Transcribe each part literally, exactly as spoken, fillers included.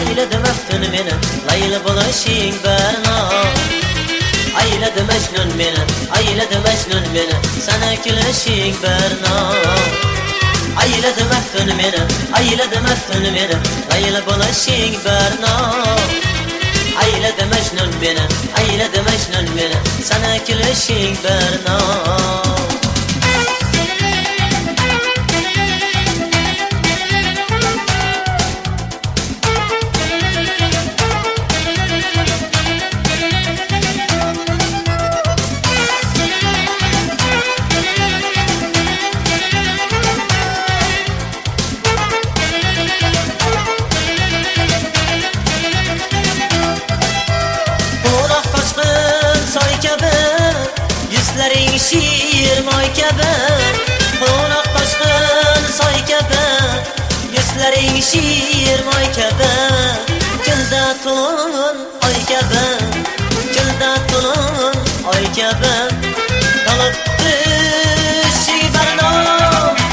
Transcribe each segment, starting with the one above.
ayladı məftun meni, layla buluşing barna. Ayladı Mecnun meni, ayladı Mecnun meni, sana gülüşing barna. Ayladı məftun meni, ayladı məftun meni, layla buluşing barna. Ayladı Mecnun meni, ayladı Mecnun meni, sana gülüşing barna. Yüzlerin şiir may kabe, konak taşkın say kabe. Yüzlerin şiir may kabe, gülda tulun ay kabe, gülda tulun ay kabe. Kalıp düşü barna.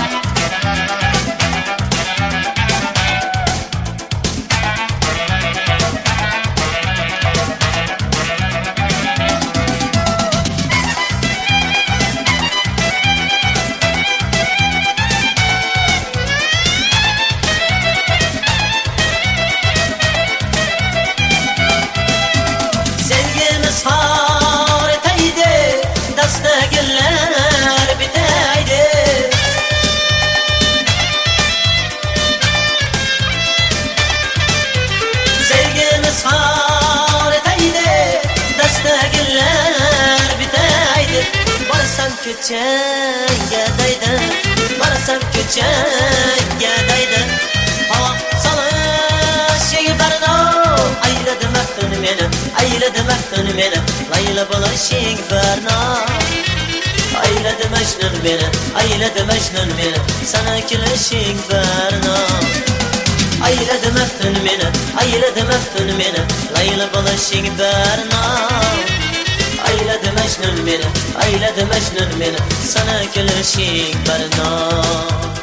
Küçüğe daydı, varsam küçüğe daydı. Hava salışığı barna. Ayladı məftun meni, ayladı məftun meni, layla buluşing barna. Ayladı Mecnun meni, ayladı Mecnun meni, sana gülüşing barna. Ayladı məftun meni, ayladı məftun meni, layla buluşing barna. Ayladı Mecnun meni, ayladı Mecnun meni, sana gülüşing barna.